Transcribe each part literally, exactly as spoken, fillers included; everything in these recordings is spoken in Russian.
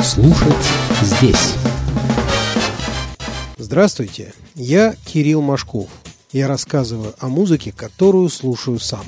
Слушать здесь. Здравствуйте, я Кирилл Машков. Я рассказываю о музыке, которую слушаю сам.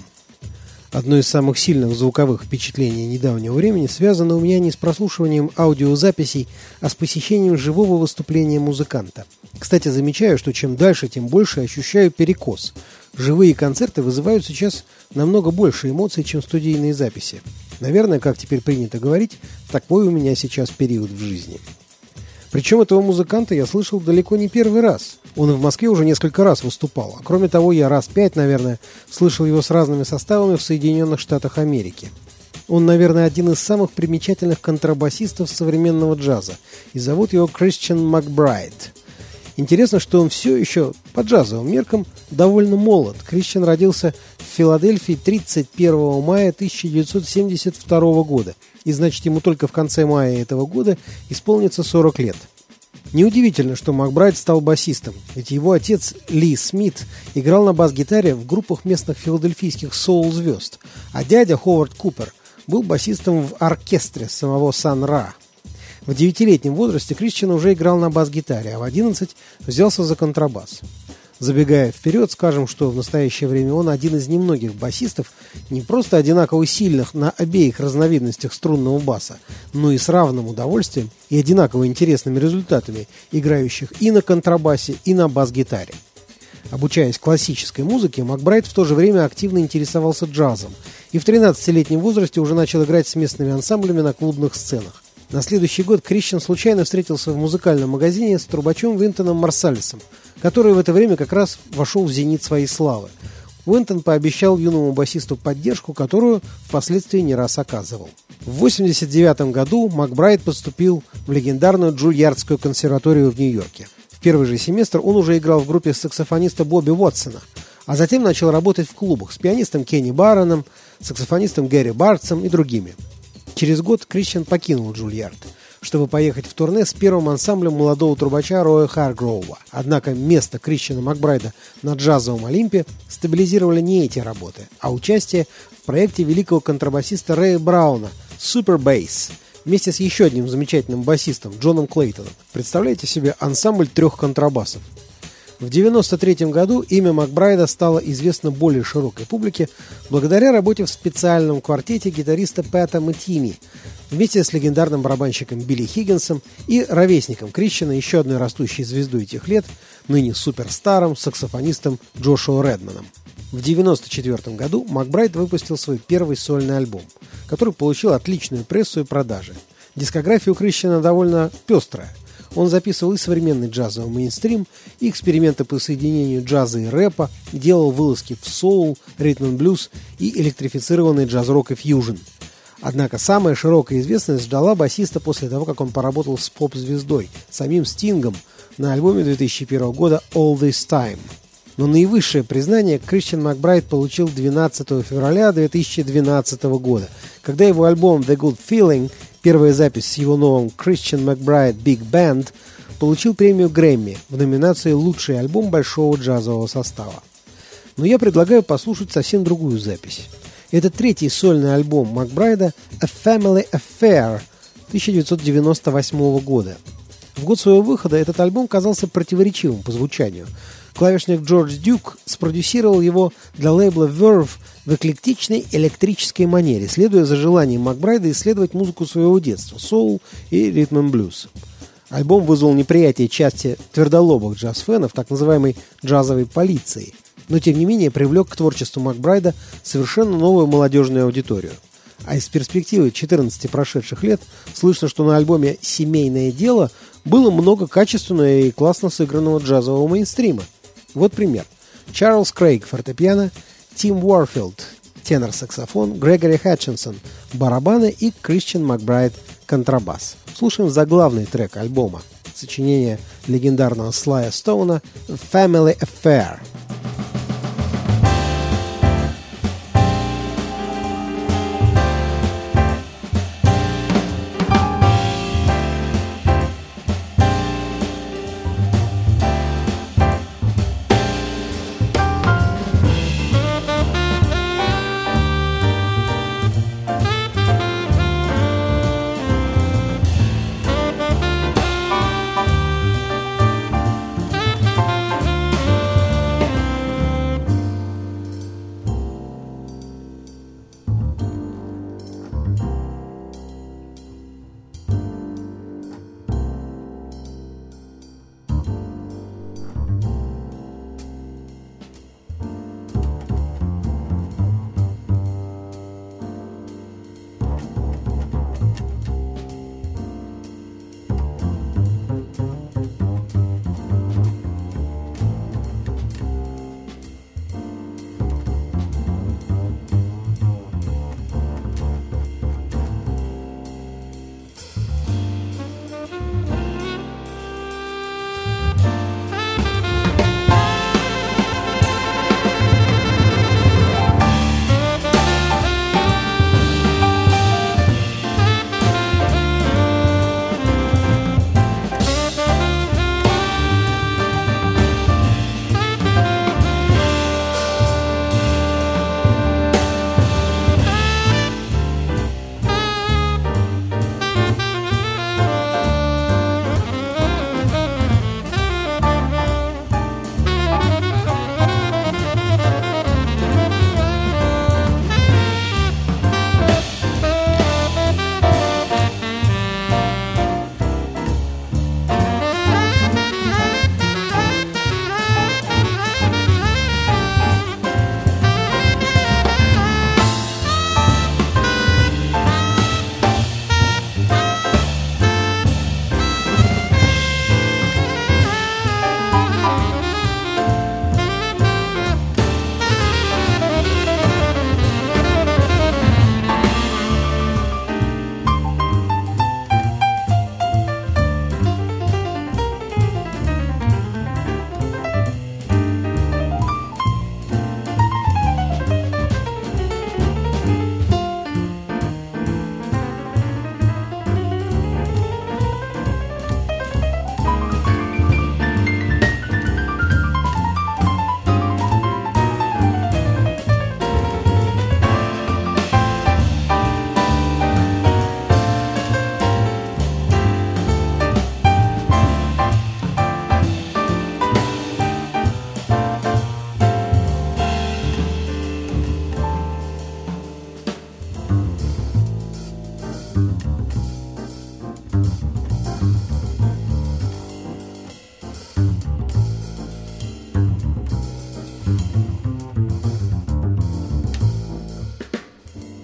Одно из самых сильных звуковых впечатлений недавнего времени связано у меня не с прослушиванием аудиозаписей, а с посещением живого выступления музыканта. Кстати, замечаю, что чем дальше, тем больше ощущаю перекос. Живые концерты вызывают сейчас намного больше эмоций, чем студийные записи. Наверное, как теперь принято говорить, такой у меня сейчас период в жизни. Причем этого музыканта я слышал далеко не первый раз. Он и в Москве уже несколько раз выступал. А кроме того, я раз пять, наверное, слышал его с разными составами в Соединенных Штатах Америки. Он, наверное, один из самых примечательных контрабасистов современного джаза. И зовут его Кристиан Макбрайд. Интересно, что он все еще, по джазовым меркам, довольно молод. Кристиан родился в Филадельфии тридцать первого мая тысяча девятьсот семьдесят второго года. И значит, ему только в конце мая этого года исполнится сорок лет. Неудивительно, что Макбрайд стал басистом, ведь его отец Ли Смит играл на бас-гитаре в группах местных филадельфийских соул-звезд, а дядя Ховард Купер был басистом в оркестре самого Сан Ра. В девятилетнем возрасте Кристиан уже играл на бас-гитаре, а в одиннадцать взялся за контрабас. Забегая вперед, скажем, что в настоящее время он один из немногих басистов, не просто одинаково сильных на обеих разновидностях струнного баса, но и с равным удовольствием и одинаково интересными результатами, играющих и на контрабасе, и на бас-гитаре. Обучаясь классической музыке, Макбрайд в то же время активно интересовался джазом и в тринадцатилетнем возрасте уже начал играть с местными ансамблями на клубных сценах. На следующий год Кристиан случайно встретился в музыкальном магазине с трубачом Винтоном Марсалисом, который в это время как раз вошел в зенит своей славы. Винтон пообещал юному басисту поддержку, которую впоследствии не раз оказывал. В восемьдесят девятом году Макбрайд поступил в легендарную Джульярдскую консерваторию в Нью-Йорке. В первый же семестр он уже играл в группе саксофониста Бобби Уотсона, а затем начал работать в клубах с пианистом Кенни Барроном, саксофонистом Гэри Бартсом и другими. Через год Кристиан покинул Джульярд, чтобы поехать в турне с первым ансамблем молодого трубача Роя Харгроува. Однако место Кристиана Макбрайда на джазовом Олимпе стабилизировали не эти работы, а участие в проекте великого контрабасиста Рэя Брауна «Super Bass» вместе с еще одним замечательным басистом Джоном Клейтоном. Представляете себе ансамбль трех контрабасов. В девяносто третьем году имя Макбрайда стало известно более широкой публике благодаря работе в специальном квартете гитариста Пэта Метини вместе с легендарным барабанщиком Билли Хиггинсом и ровесником Кристиана, еще одной растущей звездой этих лет, ныне суперстаром, саксофонистом Джошуа Редманом. В девяносто четвертом году Макбрайд выпустил свой первый сольный альбом, который получил отличную прессу и продажи. Дискография у Кристиана довольно пестрая. Он записывал и современный джазовый мейнстрим, и эксперименты по соединению джаза и рэпа, делал вылазки в соул, ритм-н-блюз и электрифицированный джаз-рок и фьюжн. Однако самая широкая известность ждала басиста после того, как он поработал с поп-звездой, самим Стингом, на альбоме две тысячи первого года «All This Time». Но наивысшее признание Кристиан Макбрайд получил двенадцатого февраля две тысячи двенадцатого года, когда его альбом «The Good Feeling», первая запись с его новым Christian McBride Big Band, получил премию Грэмми в номинации «Лучший альбом большого джазового состава». Но я предлагаю послушать совсем другую запись. Это третий сольный альбом Макбрайда «A Family Affair» тысяча девятьсот девяносто восьмого года. В год своего выхода этот альбом казался противоречивым по звучанию. Клавишник Джордж Дюк спродюсировал его для лейбла Verve в эклектичной электрической манере, следуя за желанием Макбрайда исследовать музыку своего детства, соул и ритм-н-блюз. Альбом вызвал неприятие части твердолобых джаз-фенов, так называемой джазовой полиции, но тем не менее привлек к творчеству Макбрайда совершенно новую молодежную аудиторию. А из перспективы четырнадцати прошедших лет слышно, что на альбоме «Семейное дело» было много качественного и классно сыгранного джазового мейнстрима. Вот пример. Чарльз Крейг – фортепиано, Тим Уорфилд – тенор-саксофон, Грегори Хатчинсон – барабаны и Кристиан Макбрайд – контрабас. Слушаем заглавный трек альбома, сочинение легендарного Слая Стоуна «Family Affair».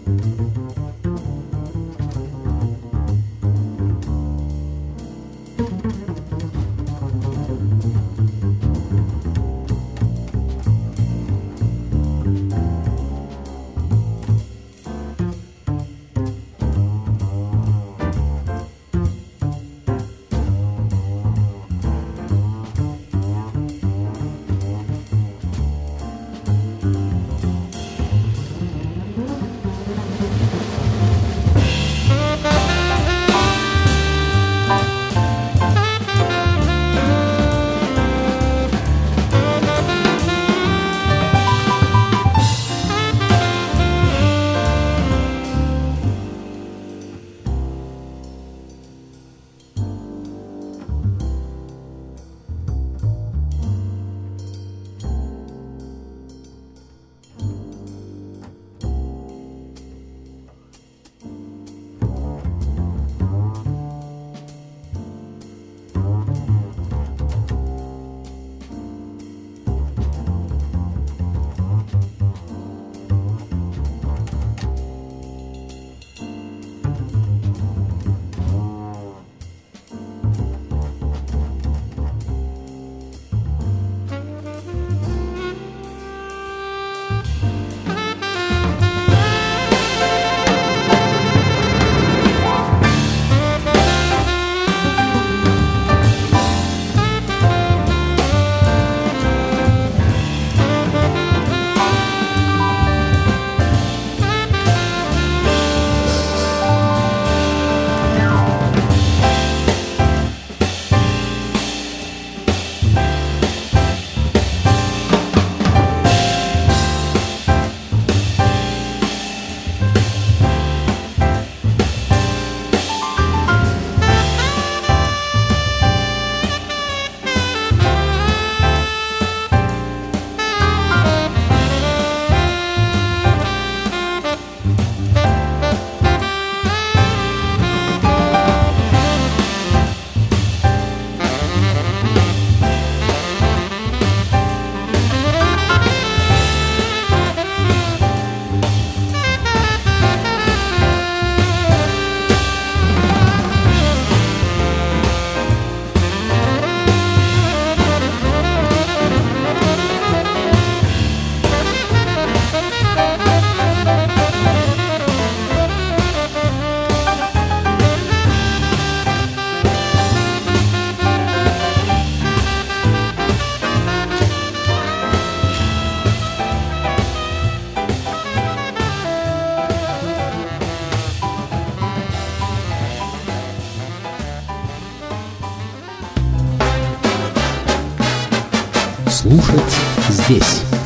Слушать здесь.